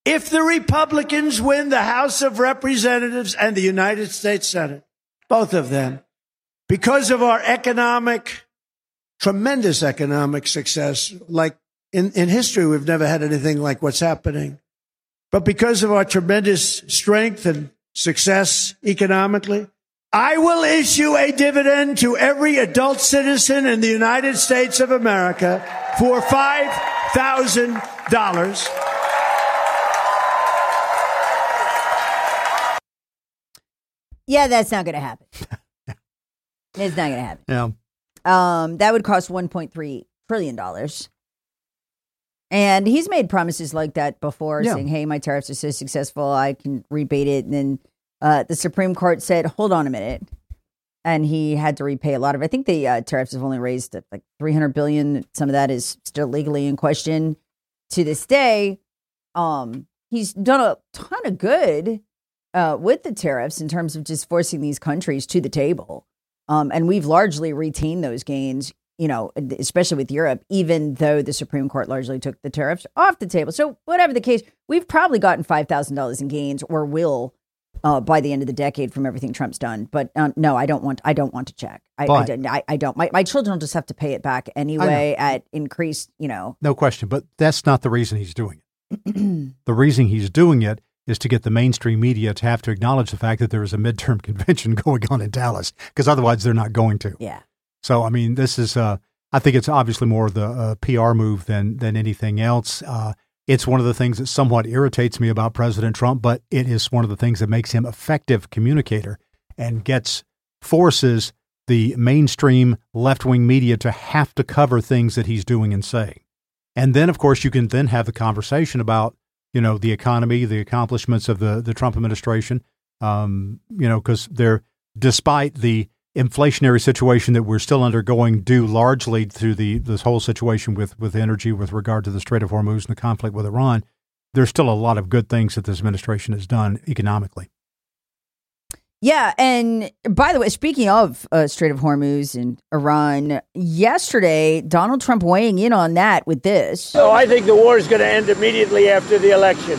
if the Republicans win the House of Representatives and the United States Senate, both of them, because of our tremendous economic success, like in history, we've never had anything like what's happening. But because of our tremendous strength and success economically, I will issue a dividend to every adult citizen in the United States of America for $5,000. Yeah, that's not going to happen. It's not going to happen. Yeah. That would cost $1.3 trillion. And he's made promises like that before, saying, hey, my tariffs are so successful, I can rebate it. And then the Supreme Court said, hold on a minute. And he had to repay a lot of it. I think the tariffs have only raised like $300 billion. Some of that is still legally in question to this day. He's done a ton of good with the tariffs in terms of just forcing these countries to the table. And we've largely retained those gains, you know, especially with Europe, even though the Supreme Court largely took the tariffs off the table. So whatever the case, we've probably gotten $5,000 in gains, or will by the end of the decade from everything Trump's done. But no, I don't want to check. I don't. My children will just have to pay it back anyway at increased, you know. No question. But that's not the reason he's doing it. The reason he's doing it is to get the mainstream media to have to acknowledge the fact that there is a midterm convention going on in Dallas, because otherwise they're not going to. Yeah. So, I mean, this is, I think it's obviously more of the PR move than anything else. It's one of the things that somewhat irritates me about President Trump, but it is one of the things that makes him effective communicator and forces the mainstream left-wing media to have to cover things that he's doing and saying. And then, of course, you can then have the conversation about, you know, the economy, the accomplishments of the Trump administration, you know, because despite the inflationary situation that we're still undergoing, due largely to this whole situation with energy with regard to the Strait of Hormuz and the conflict with Iran, there's still a lot of good things that this administration has done economically. Yeah, and by the way, speaking of Strait of Hormuz and Iran, yesterday, Donald Trump weighing in on that with this. So I think the war is going to end immediately after the election.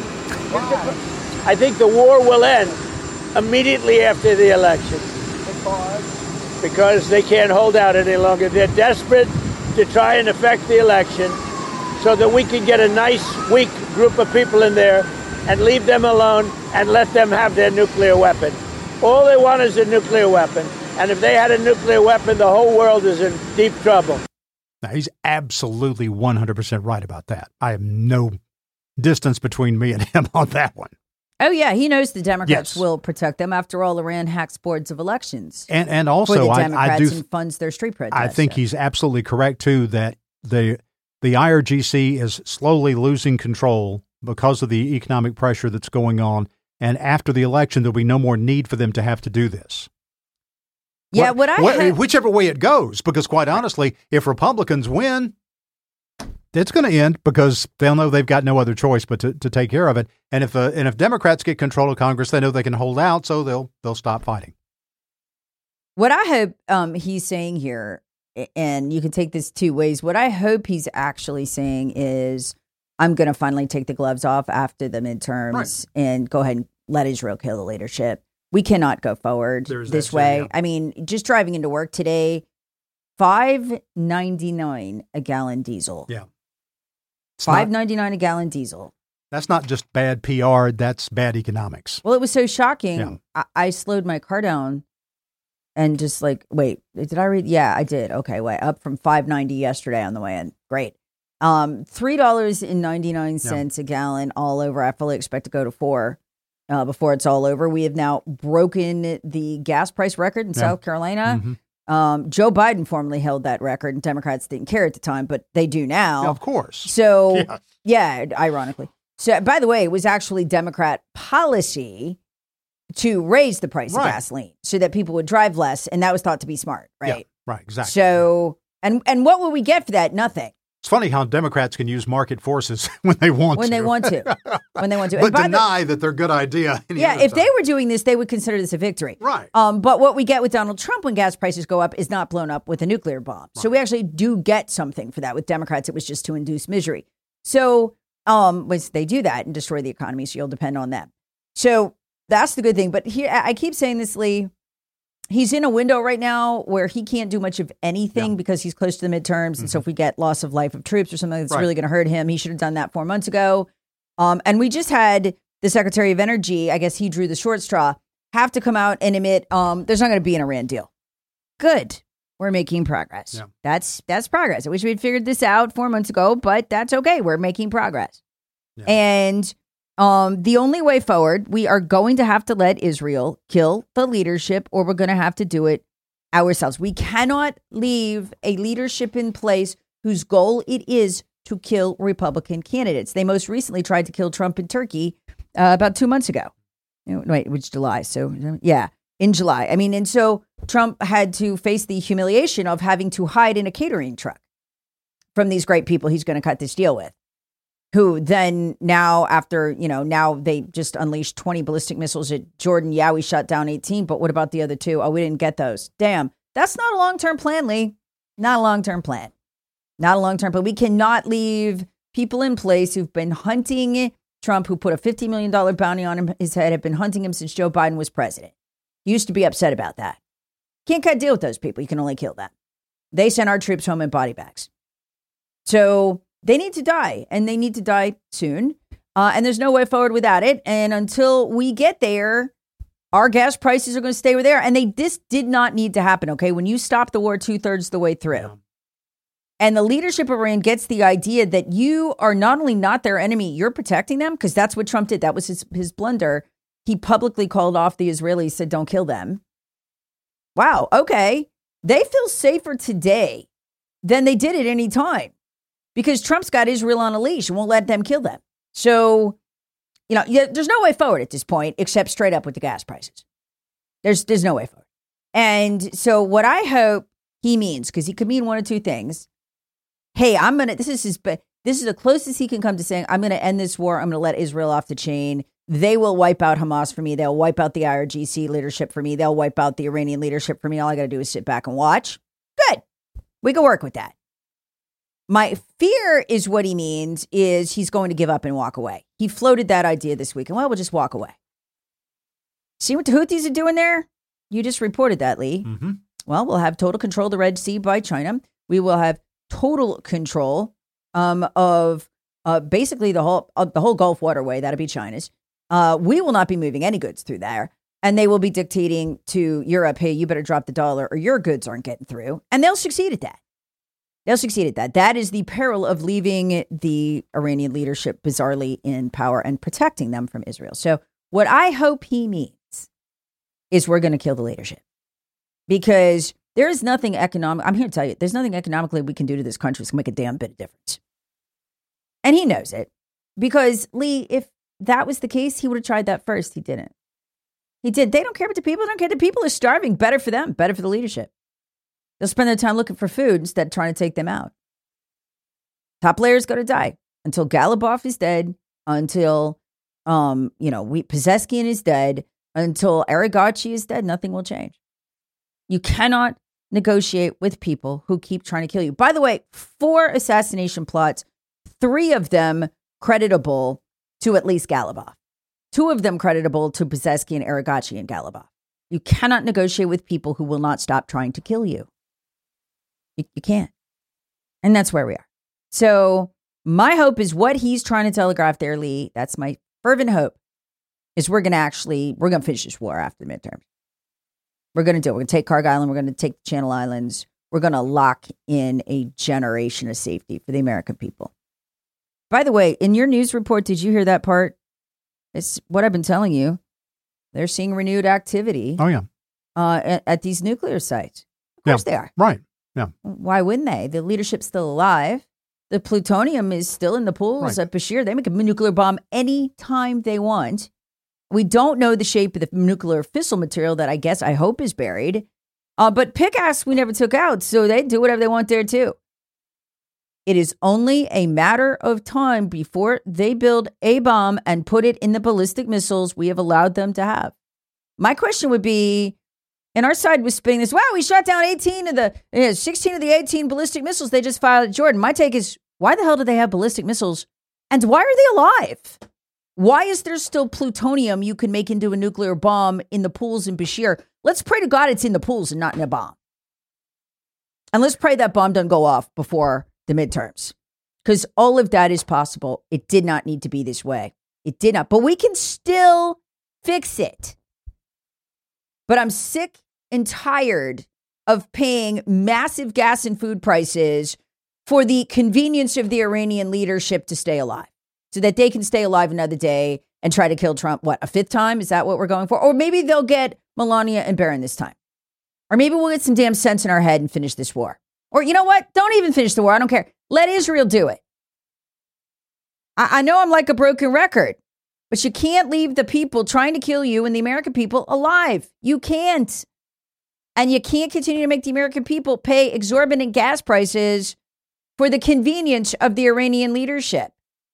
I think the war will end immediately after the election. Because they can't hold out any longer. They're desperate to try and affect the election so that we can get a nice, weak group of people in there and leave them alone and let them have their nuclear weapon. All they want is a nuclear weapon. And if they had a nuclear weapon, the whole world is in deep trouble. Now, he's absolutely 100% right about that. I have no distance between me and him on that one. Oh, yeah. He knows the Democrats will protect them. After all, Iran hacks boards of elections. And also, for the Democrats and funds their street protests. I think he's absolutely correct, too, that the IRGC is slowly losing control because of the economic pressure that's going on. And after the election, there'll be no more need for them to have to do this. Yeah, whichever way it goes, because quite honestly, if Republicans win, it's going to end because they'll know they've got no other choice but to take care of it. And if Democrats get control of Congress, they know they can hold out, so they'll stop fighting. What I hope he's saying here, and you can take this two ways, what I hope he's actually saying is, I'm going to finally take the gloves off after the midterms and go ahead and let Israel kill the leadership. We cannot go forward this way. Yeah. I mean, just driving into work today, $5.99 a gallon diesel. Yeah. $5.99 a gallon diesel. That's not just bad PR, that's bad economics. Well, it was so shocking. Yeah. I slowed my car down and just like, wait, did I read? Yeah, I did. Okay, wait, up from $5.90 yesterday on the way in. Great. $3.99 a gallon all over. I fully expect to go to $4 before it's all over. We have now broken the gas price record in South Carolina. Mm-hmm. Joe Biden formerly held that record, and Democrats didn't care at the time, but they do now. Yeah, of course. So, yeah, ironically. So, by the way, it was actually Democrat policy to raise the price of gasoline so that people would drive less, and that was thought to be smart, right? Yeah, right, exactly. So, and what will we get for that? Nothing. It's funny how Democrats can use market forces when they want to. When they want to. But deny that they're a good idea. If they were doing this, they would consider this a victory. Right. But what we get with Donald Trump when gas prices go up is not blown up with a nuclear bomb. Right. So we actually do get something for that. With Democrats, it was just to induce misery. So Which they do that and destroy the economy, so you'll depend on them. So that's the good thing. But here, I keep saying this, Lee. He's in a window right now where he can't do much of anything because he's close to the midterms. And so if we get loss of life of troops or something that's really going to hurt him, he should have done that 4 months ago. And we just had the Secretary of Energy, I guess he drew the short straw, have to come out and admit there's not going to be an Iran deal. Good. We're making progress. Yeah. That's progress. I wish we'd figured this out 4 months ago, but that's okay. We're making progress. Yeah. And the only way forward, we are going to have to let Israel kill the leadership, or we're going to have to do it ourselves. We cannot leave a leadership in place whose goal it is to kill Republican candidates. They most recently tried to kill Trump in Turkey about 2 months ago. Wait, which July? So, yeah, in July. I mean, and so Trump had to face the humiliation of having to hide in a catering truck from these great people he's going to cut this deal with. Who then now after, now they just unleashed 20 ballistic missiles at Jordan. Yeah, we shot down 18, but what about the other 2? Oh, we didn't get those. Damn, that's not a long-term plan, Lee. Not a long-term plan. Not a long-term plan. We cannot leave people in place who've been hunting Trump, who put a $50 million bounty on his head, have been hunting him since Joe Biden was president. He used to be upset about that. Can't cut a deal with those people. You can only kill them. They sent our troops home in body bags. So they need to die, and they need to die soon. And there's no way forward without it. And until we get there, our gas prices are going to stay where they are. And this did not need to happen, okay? When you stop the war 2/3 the way through, and the leadership of Iran gets the idea that you are not only not their enemy, you're protecting them, because that's what Trump did. That was his blunder. He publicly called off the Israelis, said, don't kill them. Wow, okay. They feel safer today than they did at any time. Because Trump's got Israel on a leash and won't let them kill them. So, there's no way forward at this point except straight up with the gas prices. There's no way forward. And so what I hope he means, because he could mean one of two things. Hey, this is the closest he can come to saying, I'm going to end this war. I'm going to let Israel off the chain. They will wipe out Hamas for me. They'll wipe out the IRGC leadership for me. They'll wipe out the Iranian leadership for me. All I got to do is sit back and watch. Good. We can work with that. My fear is what he means is he's going to give up and walk away. He floated that idea this week, and we'll just walk away. See what the Houthis are doing there? You just reported that, Lee. Mm-hmm. Well, we'll have total control of the Red Sea by China. We will have total control of basically the whole Gulf waterway. That'll be China's. We will not be moving any goods through there. And they will be dictating to Europe, hey, you better drop the dollar or your goods aren't getting through. And they'll succeed at that. That is the peril of leaving the Iranian leadership bizarrely in power and protecting them from Israel. So what I hope he means is we're going to kill the leadership, because there is nothing economic. I'm here to tell you, there's nothing economically we can do to this country that's going to make a damn bit of difference. And he knows it, because Lee, if that was the case, he would have tried that first. He didn't. He did. They don't care about the people. They don't care. The people are starving. Better for them. Better for the leadership. They'll spend their time looking for food instead of trying to take them out. Top players got to die until Galibov is dead, until, Pezeskian is dead, until Aragachi is dead. Nothing will change. You cannot negotiate with people who keep trying to kill you. By the way, 4 assassination plots, 3 of them creditable to at least Galibov. 2 of them creditable to Pezeskian, Aragachi, and Galibov. You cannot negotiate with people who will not stop trying to kill you. You can't. And that's where we are. So my hope is what he's trying to telegraph there, Lee. That's my fervent hope, is we're going to finish this war after the midterms. We're going to do it. We're going to take Carg Island. We're going to take the Channel Islands. We're going to lock in a generation of safety for the American people. By the way, in your news report, did you hear that part? It's what I've been telling you. They're seeing renewed activity. Oh, yeah. At these nuclear sites. Of course they are. Right. Yeah. Why wouldn't they? The leadership's still alive. The plutonium is still in the pools at Bashir. They make a nuclear bomb anytime they want. We don't know the shape of the nuclear fissile material that I hope is buried. But Pickaxe we never took out, so they do whatever they want there too. It is only a matter of time before they build a bomb and put it in the ballistic missiles we have allowed them to have. My question would be, and our side was spinning this, wow, we shot down 16 of the 18 ballistic missiles they just fired at Jordan. My take is, why the hell do they have ballistic missiles And why are they alive? Why is there still plutonium you can make into a nuclear bomb in the pools in Bashir? Let's pray to God it's in the pools and not in a bomb. And let's pray that bomb doesn't go off before the midterms. Because all of that is possible. It did not need to be this way. It did not. But we can still fix it. But I'm sick and tired of paying massive gas and food prices for the convenience of the Iranian leadership to stay alive, so that they can stay alive another day and try to kill Trump, what, a fifth time? Is that what we're going for? Or maybe they'll get Melania and Barron this time. Or maybe we'll get some damn sense in our head and finish this war. Or you know what? Don't even finish the war. I don't care. Let Israel do it. I know I'm like a broken record, but you can't leave the people trying to kill you and the American people alive. You can't. And you can't continue to make the American people pay exorbitant gas prices for the convenience of the Iranian leadership.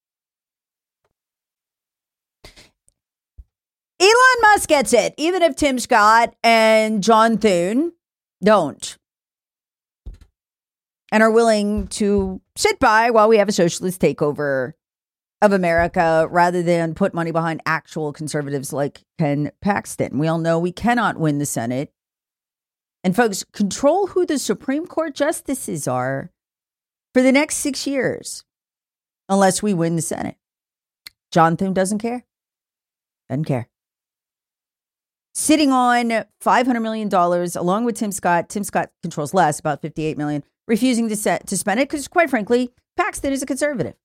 Elon Musk gets it, even if Tim Scott and John Thune don't, and are willing to sit by while we have a socialist takeover of America rather than put money behind actual conservatives like Ken Paxton. We all know we cannot win the Senate. And folks, control who the Supreme Court justices are for the next 6 years, unless we win the Senate. John Thune doesn't care. Doesn't care. Sitting on $500 million along with Tim Scott. Tim Scott controls less, about $58 million, refusing to spend it because, quite frankly, Paxton is a conservative.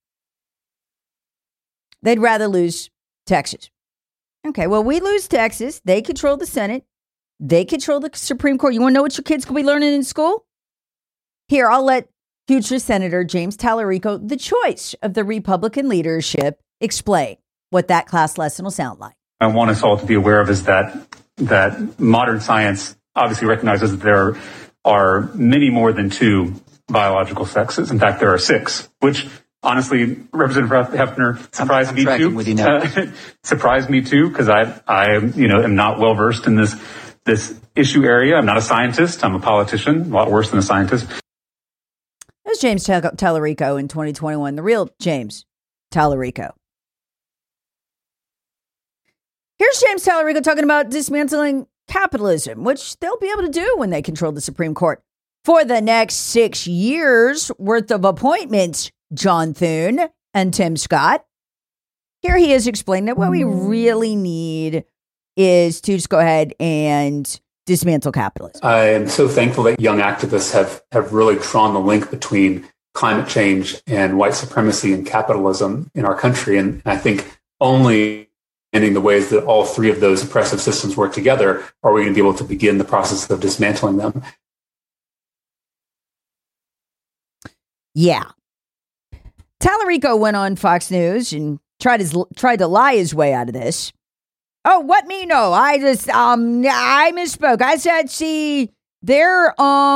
They'd rather lose Texas. Okay, well, we lose Texas. They control the Senate. They control the Supreme Court. You want to know what your kids could be learning in school? Here, I'll let future Senator James Tallarico, the choice of the Republican leadership, explain what that class lesson will sound like. I want us all to be aware of is that modern science obviously recognizes that there are many more than two biological sexes. In fact, there are 6, which honestly, Representative Hefner surprised me too. Surprised me too, because I am not well versed in this issue area. I'm not a scientist. I'm a politician, a lot worse than a scientist. There's James Tallarico in 2021, the real James Tallarico. Here's James Tallarico talking about dismantling capitalism, which they'll be able to do when they control the Supreme Court for the next 6 years worth of appointments, John Thune and Tim Scott. Here he is explaining that what we really need is to just go ahead and dismantle capitalism. I am so thankful that young activists have really drawn the link between climate change and white supremacy and capitalism in our country. And I think only in the ways that all 3 of those oppressive systems work together are we going to be able to begin the process of dismantling them. Yeah. Tallarico went on Fox News and tried to lie his way out of this. Oh, what me? No, I misspoke. I said, see, there's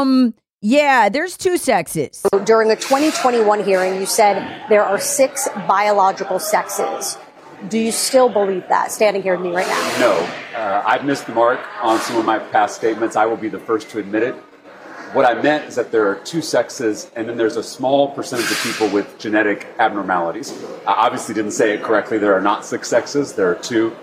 2 sexes. During a 2021 hearing, you said there are 6 biological sexes. Do you still believe that, standing here with me right now? No. I've missed the mark on some of my past statements. I will be the first to admit it. What I meant is that there are 2 sexes, and then there's a small percentage of people with genetic abnormalities. I obviously didn't say it correctly. There are not 6 sexes. There are 2.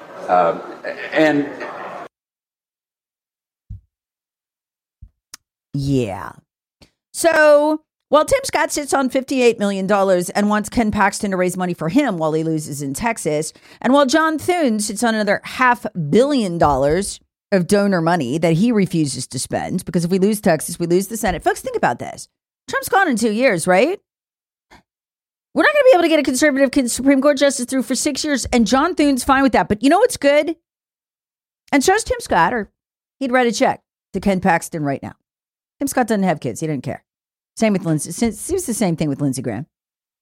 Yeah. So while Tim Scott sits on $58 million and wants Ken Paxton to raise money for him while he loses in Texas, and while John Thune sits on another $500 million of donor money that he refuses to spend, because if we lose Texas, we lose the Senate. Folks, think about this. Trump's gone in 2 years, right? We're not going to be able to get a conservative Supreme Court justice through for 6 years, and John Thune's fine with that. But you know what's good? And so is Tim Scott, or he'd write a check to Ken Paxton right now. Tim Scott doesn't have kids. He didn't care. Same with Lindsey. It was the same thing with Lindsey Graham.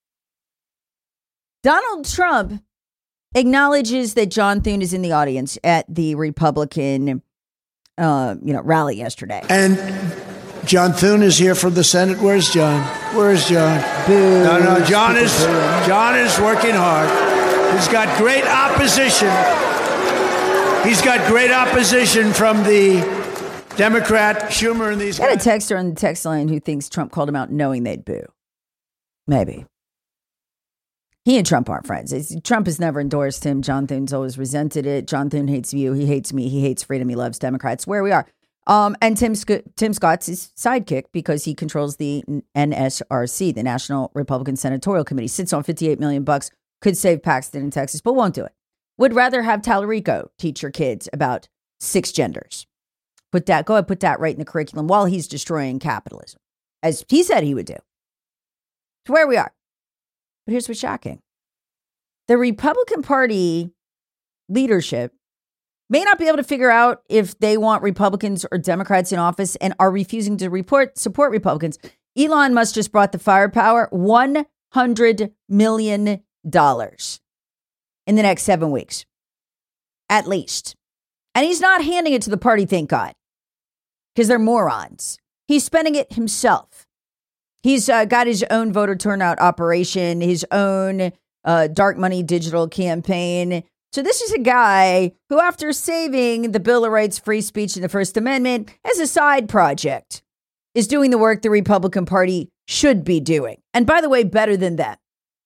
Donald Trump acknowledges that John Thune is in the audience at the Republican, rally yesterday. And John Thune is here from the Senate. Where's John? Where's John? Boo. No, John is working hard. He's got great opposition. He's got great opposition from the Democrat Schumer and these guys. I got a texter on the text line who thinks Trump called him out knowing they'd boo. Maybe. He and Trump aren't friends. Trump has never endorsed him. John Thune's always resented it. John Thune hates you. He hates me. He hates freedom. He loves Democrats. Where we are. And Tim Scott's his sidekick because he controls the NSRC, the National Republican Senatorial Committee. Sits on $58 million. Could save Paxton in Texas, but won't do it. Would rather have Tallarico teach your kids about 6 genders. Go ahead, put that right in the curriculum while he's destroying capitalism, as he said he would do. To where we are. But here's what's shocking. The Republican Party leadership may not be able to figure out if they want Republicans or Democrats in office and are refusing to support Republicans. Elon Musk just brought the firepower, $100 million in the next 7 weeks, at least. And he's not handing it to the party, thank God, because they're morons. He's spending it himself. He's got his own voter turnout operation, his own dark money digital campaign. So this is a guy who, after saving the Bill of Rights, free speech, and the First Amendment as a side project, is doing the work the Republican Party should be doing. And by the way, better than that.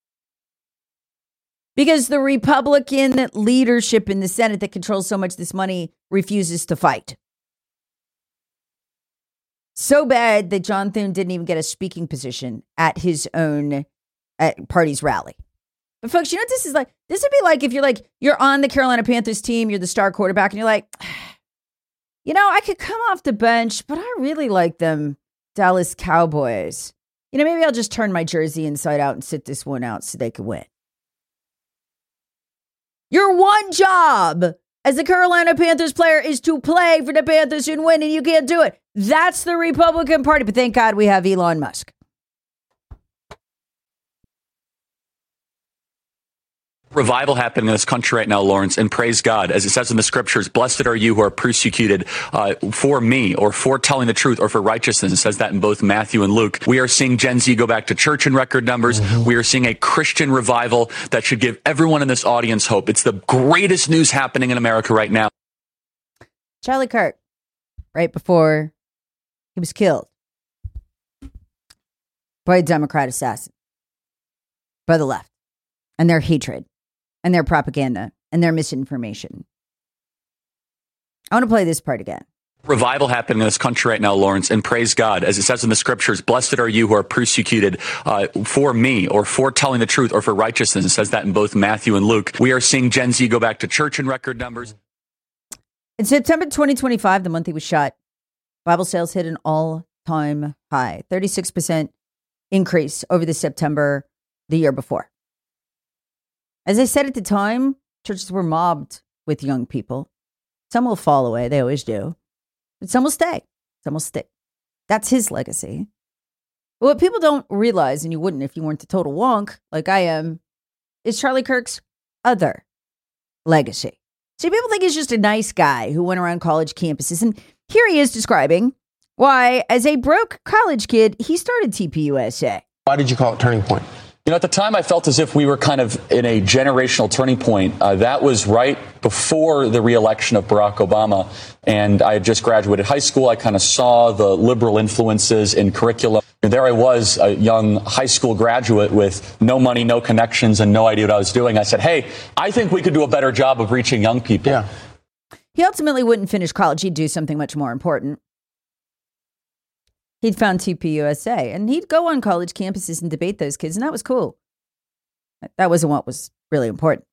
Because the Republican leadership in the Senate that controls so much of this money refuses to fight. So bad that John Thune didn't even get a speaking position at his own party's rally. But folks, you know what this is like? This would be like if you're on the Carolina Panthers team, you're the star quarterback, and you're like, I could come off the bench, but I really like them Dallas Cowboys. Maybe I'll just turn my jersey inside out and sit this one out so they can win. Your one job as a Carolina Panthers player is to play for the Panthers and win, and you can't do it. That's the Republican Party. But thank God we have Elon Musk. Revival happening in this country right now, Lawrence, and praise God. As it says in the scriptures, blessed are you who are persecuted for me or for telling the truth or for righteousness. It says that in both Matthew and Luke. We are seeing Gen Z go back to church in record numbers. Mm-hmm. We are seeing a Christian revival that should give everyone in this audience hope. It's the greatest news happening in America right now. Charlie Kirk, right before he was killed by a Democrat assassin, by the left, and their hatred. And their propaganda and their misinformation. I want to play this part again. Revival happening in this country right now, Lawrence, and praise God. As it says in the scriptures, blessed are you who are persecuted for me or for telling the truth or for righteousness. It says that in both Matthew and Luke. We are seeing Gen Z go back to church in record numbers. In September 2025, the month he was shot, Bible sales hit an all-time high, 36% increase over the September the year before. As I said at the time, churches were mobbed with young people. Some will fall away. They always do. But some will stay. Some will stick. That's his legacy. But what people don't realize, and you wouldn't if you weren't a total wonk like I am, is Charlie Kirk's other legacy. See, people think he's just a nice guy who went around college campuses. And here he is describing why, as a broke college kid, he started TPUSA. Why did you call it Turning Point? At the time, I felt as if we were kind of in a generational turning point. That was right before the reelection of Barack Obama. And I had just graduated high school. I kind of saw the liberal influences in curriculum. And there I was, a young high school graduate with no money, no connections, and no idea what I was doing. I said, hey, I think we could do a better job of reaching young people. Yeah. He ultimately wouldn't finish college. He'd do something much more important. He'd found TPUSA, and he'd go on college campuses and debate those kids, and that was cool. That wasn't what was really important.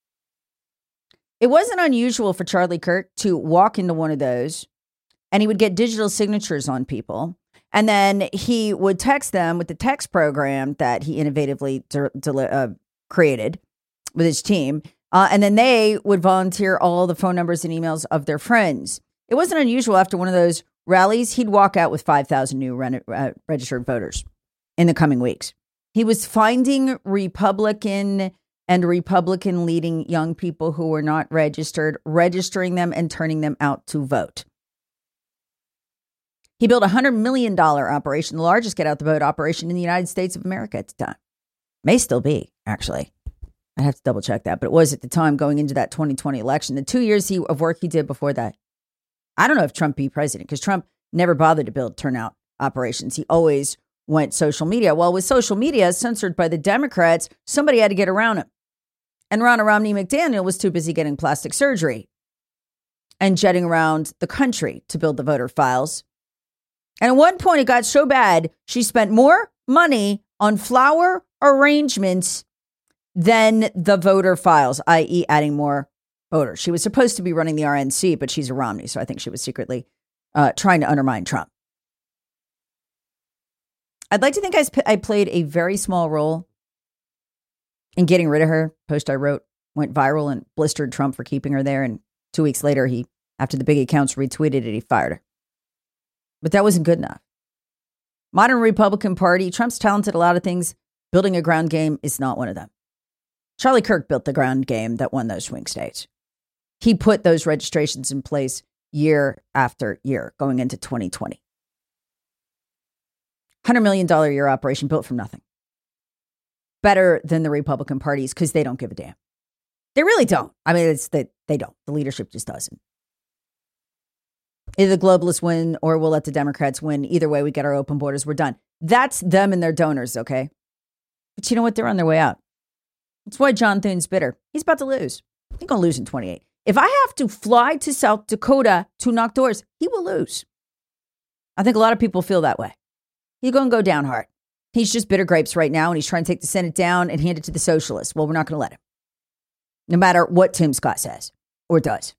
It wasn't unusual for Charlie Kirk to walk into one of those, and he would get digital signatures on people, and then he would text them with the text program that he innovatively created with his team, and then they would volunteer all the phone numbers and emails of their friends. It wasn't unusual after one of those rallies, he'd walk out with 5,000 new registered voters in the coming weeks. He was finding Republican and Republican-leading young people who were not registered, registering them and turning them out to vote. He built a $100 million operation, the largest get-out-the-vote operation in the United States of America at the time. May still be, actually. I have to double-check that, but it was at the time going into that 2020 election. The 2 years of work he did before that. I don't know if Trump be president because Trump never bothered to build turnout operations. He always went social media. Well, with social media censored by the Democrats, somebody had to get around him. And Ronna Romney McDaniel was too busy getting plastic surgery and jetting around the country to build the voter files. And at one point, it got so bad, she spent more money on flower arrangements than the voter files, i.e. adding more voters. She was supposed to be running the RNC, but she's a Romney, so I think she was secretly trying to undermine Trump. I'd like to think I played a very small role in getting rid of her. Post I wrote went viral and blistered Trump for keeping her there. And 2 weeks later, after the big accounts retweeted it, he fired her. But that wasn't good enough. Modern Republican Party, Trump's talented at a lot of things. Building a ground game is not one of them. Charlie Kirk built the ground game that won those swing states. He put those registrations in place year after year going into 2020. $100 million a year operation built from nothing. Better than the Republican parties because they don't give a damn. They really don't. I mean, it's that they don't. The leadership just doesn't. Either the globalists win or we'll let the Democrats win. Either way, we get our open borders. We're done. That's them and their donors, okay? But you know what? They're on their way out. That's why John Thune's bitter. He's about to lose. He's going to lose in 28. If I have to fly to South Dakota to knock doors, he will lose. I think a lot of people feel that way. He's going to go down hard. He's just bitter grapes right now, and he's trying to take the Senate down and hand it to the socialists. Well, we're not going to let him, no matter what Tim Scott says or does.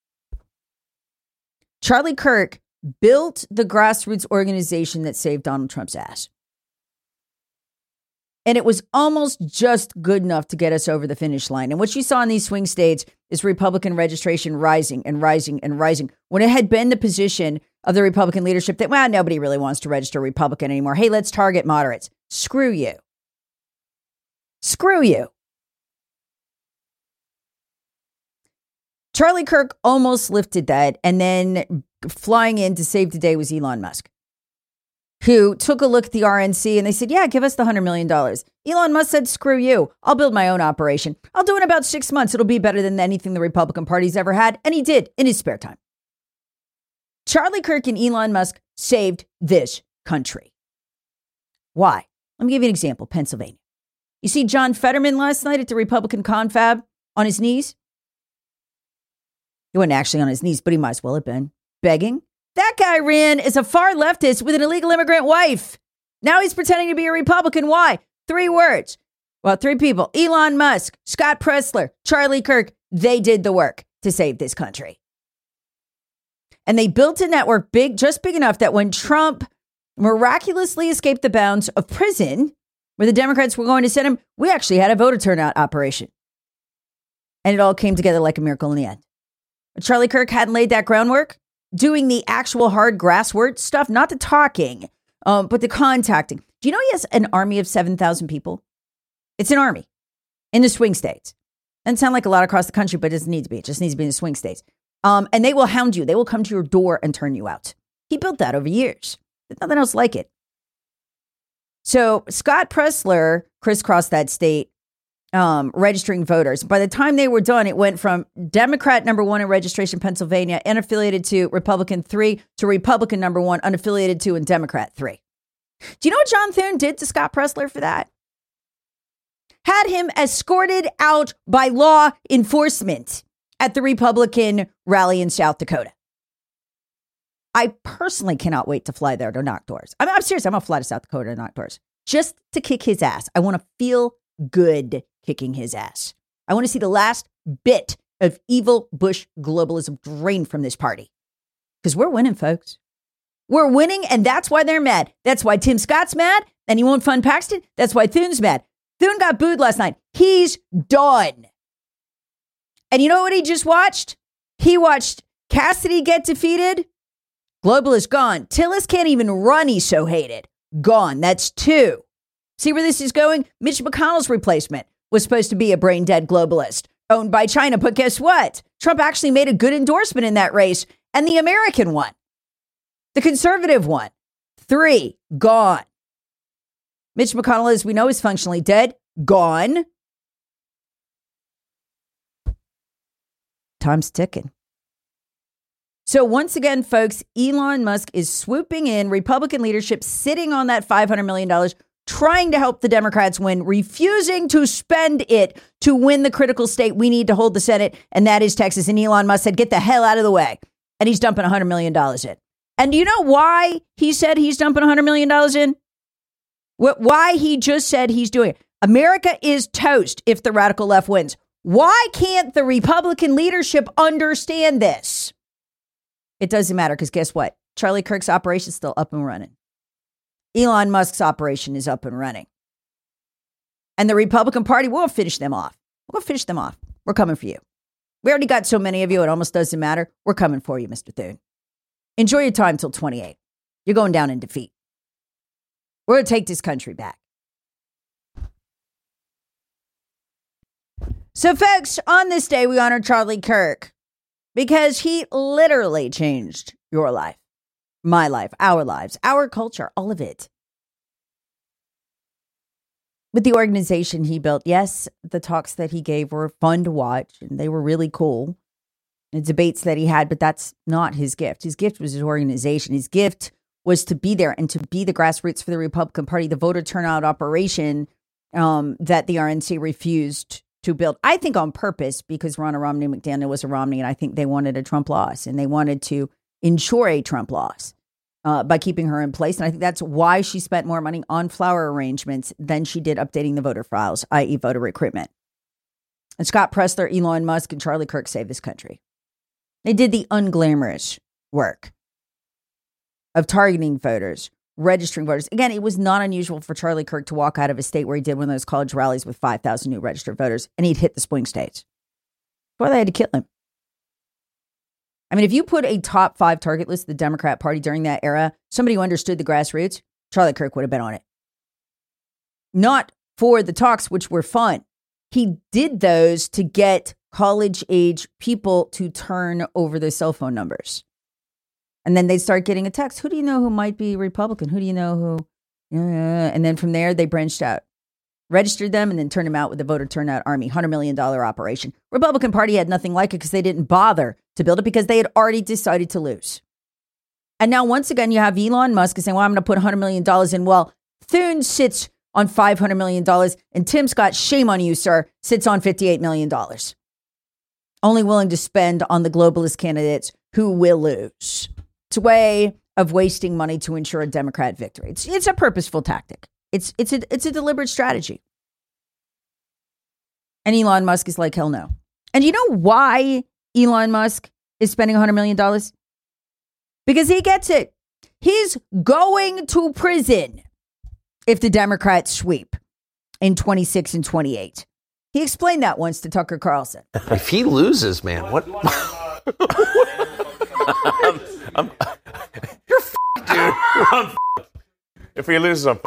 Charlie Kirk built the grassroots organization that saved Donald Trump's ass. And it was almost just good enough to get us over the finish line. And what you saw in these swing states is Republican registration rising and rising and rising. When it had been the position of the Republican leadership that, well, nobody really wants to register Republican anymore. Hey, let's target moderates. Screw you. Screw you. Charlie Kirk almost lifted that. And then flying in to save the day was Elon Musk, who took a look at the RNC and they said, yeah, give us the $100 million. Elon Musk said, screw you. I'll build my own operation. I'll do it in about 6 months. It'll be better than anything the Republican Party's ever had. And he did in his spare time. Charlie Kirk and Elon Musk saved this country. Why? Let me give you an example. Pennsylvania. You see John Fetterman last night at the Republican confab on his knees? He wasn't actually on his knees, but he might as well have been. Begging. That guy ran as a far leftist with an illegal immigrant wife. Now he's pretending to be a Republican. Why? 3 words. Well, 3 people. Elon Musk, Scott Presler, Charlie Kirk. They did the work to save this country. And they built a network just big enough that when Trump miraculously escaped the bounds of prison, where the Democrats were going to send him, we actually had a voter turnout operation. And it all came together like a miracle in the end. But Charlie Kirk hadn't laid that groundwork, doing the actual hard grassroots stuff, not the talking, but the contacting. Do you know he has an army of 7,000 people? It's an army in the swing states. Doesn't sound like a lot across the country, but it doesn't need to be. It just needs to be in the swing states. And they will hound you. They will come to your door and turn you out. He built that over years. There's nothing else like it. So Scott Presler crisscrossed that state, registering voters. By the time they were done, it went from Democrat number 1 in registration, Pennsylvania, unaffiliated to Republican 3, to Republican number 1, unaffiliated to, and Democrat 3. Do you know what John Thune did to Scott Presler for that? Had him escorted out by law enforcement at the Republican rally in South Dakota. I personally cannot wait to fly there to knock doors. I'm serious. I'm going to fly to South Dakota to knock doors just to kick his ass. I want to feel good kicking his ass. I want to see the last bit of evil Bush globalism drain from this party. Because we're winning, folks. We're winning, and that's why they're mad. That's why Tim Scott's mad, and he won't fund Paxton. That's why Thune's mad. Thune got booed last night. He's done. And you know what he just watched? He watched Cassidy get defeated. Globalist gone. Tillis can't even run. He's so hated. Gone. That's 2. See where this is going? Mitch McConnell's replacement was supposed to be a brain dead globalist owned by China. But guess what? Trump actually made a good endorsement in that race. And the American one, the conservative one, 3, gone. Mitch McConnell, as we know, is functionally dead. Gone. Time's ticking. So once again, folks, Elon Musk is swooping in, Republican leadership sitting on that $500 million, trying to help the Democrats win, refusing to spend it to win the critical state we need to hold the Senate, and that is Texas. And Elon Musk said, get the hell out of the way. And he's dumping $100 million in. And do you know why he said he's dumping $100 million in? Why he just said he's doing it. America is toast if the radical left wins. Why can't the Republican leadership understand this? It doesn't matter, because guess what? Charlie Kirk's operation is still up and running. Elon Musk's operation is up and running. And the Republican Party will finish them off. We'll finish them off. We're coming for you. We already got so many of you, it almost doesn't matter. We're coming for you, Mr. Thune. Enjoy your time till 28. You're going down in defeat. We're going to take this country back. So, folks, on this day, we honor Charlie Kirk because he literally changed your life, my life, our culture, all of it. With the organization he built, yes, the talks that he gave were fun to watch, and they were really cool. The debates that he had, but that's not his gift. His gift was his organization. His gift was to be there and to be the grassroots for the Republican Party, the voter turnout operation that the RNC refused to build, I think on purpose, because Ronna Romney McDaniel was a Romney, and I think they wanted a Trump loss, and they wanted to ensure a Trump loss by keeping her in place. And I think that's why she spent more money on flower arrangements than she did updating the voter files, i.e. voter recruitment. And Scott Presler, Elon Musk, and Charlie Kirk saved this country. They did the unglamorous work of targeting voters, registering voters. Again, it was not unusual for Charlie Kirk to walk out of a state where he did one of those college rallies with 5,000 new registered voters, and he'd hit the swing states. That's why they had to kill him. I mean, if you put a top 5 target list of the Democrat Party during that era, somebody who understood the grassroots, Charlie Kirk would have been on it. Not for the talks, which were fun. He did those to get college-age people to turn over their cell phone numbers. And then they'd start getting a text. Who do you know who might be Republican? Who do you know who? And then from there, they branched out, registered them, and then turned them out with the voter turnout army, $100 million operation. Republican Party had nothing like it because they didn't bother to build it because they had already decided to lose. And now, once again, you have Elon Musk saying, well, I'm going to put $100 million in. Well, Thune sits on $500 million, and Tim Scott, shame on you, sir, sits on $58 million. Only willing to spend on the globalist candidates who will lose. It's a way of wasting money to ensure a Democrat victory. It's a purposeful tactic. It's a deliberate strategy. And Elon Musk is like, hell no. And you know why Elon Musk is spending $100 million? Because he gets it. He's going to prison if the Democrats sweep in 26 and 28. He explained that once to Tucker Carlson. If he loses, man, what? You're dude. If he loses, I'm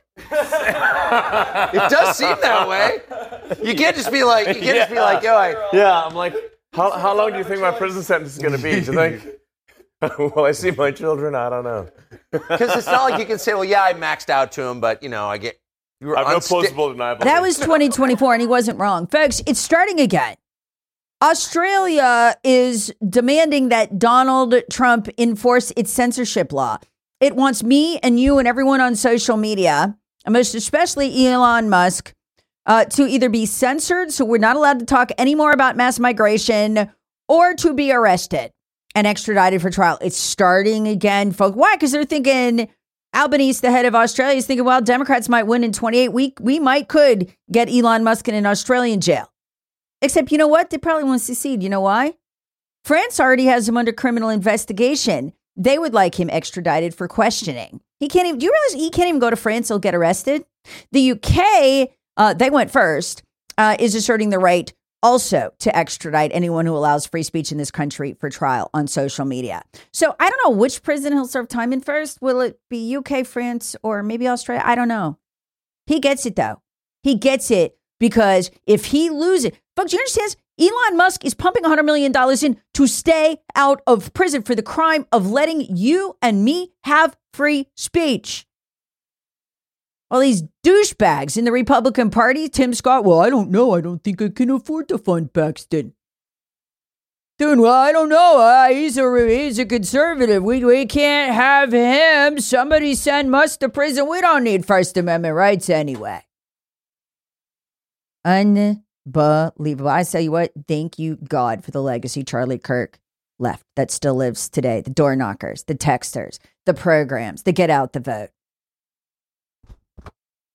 It does seem that way. You can't just be like, I'm like, how long do you think my prison sentence is going to be? Do you think? Will I see my children? I don't know. Because it's not like you can say, well, yeah, I maxed out to him, but, I get... I have no plausible deniability. That was 2024, and he wasn't wrong. Folks, it's starting again. Australia is demanding that Donald Trump enforce its censorship law. It wants me and you and everyone on social media, and most especially Elon Musk, to either be censored, so we're not allowed to talk anymore about mass migration, or to be arrested and extradited for trial. It's starting again, folks. Why? Because they're thinking... Albanese, the head of Australia, is thinking, well, Democrats might win in 28. We could get Elon Musk in an Australian jail. Except, you know what? They probably won't secede. You know why? France already has him under criminal investigation. They would like him extradited for questioning. He can't even, do you realize he can't even go to France? He'll get arrested. The UK, they went first, is asserting the right also to extradite anyone who allows free speech in this country for trial on social media. So I don't know which prison he'll serve time in first. Will it be UK, France, or maybe Australia? I don't know. He gets it, though. He gets it because if he loses, folks, you understand? Elon Musk is pumping $100 million in to stay out of prison for the crime of letting you and me have free speech. All these douchebags in the Republican Party, Tim Scott, well, I don't know. I don't think I can afford to fund Paxton. Dude, well, I don't know. He's a conservative. We can't have him. Somebody send Musk to prison. We don't need First Amendment rights anyway. Unbelievable. I tell you what, thank you, God, for the legacy Charlie Kirk left that still lives today. The door knockers, the texters, the programs, the get out the vote.